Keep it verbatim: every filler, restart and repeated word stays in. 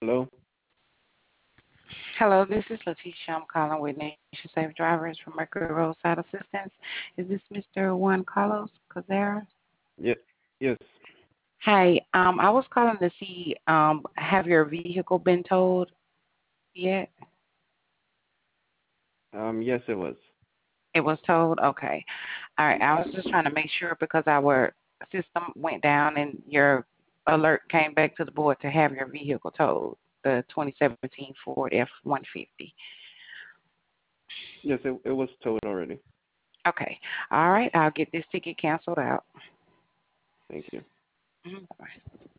Hello? Hello, this is Letitia. I'm calling with Nation Safe Drivers from Mercury Roadside Assistance. Is this Mister Juan Carlos Cazera? Yeah, yes. Hi, um, I was calling to see, um, have your vehicle been towed yet? Um, yes, it was. It was towed? Okay. All right. I was just trying to make sure because our system went down and your alert came back to the board to have your vehicle towed, the twenty seventeen Ford F one fifty. Yes, it it was towed already. Okay. All right. I'll get this ticket canceled out. Thank you. Mhm. Bye-bye.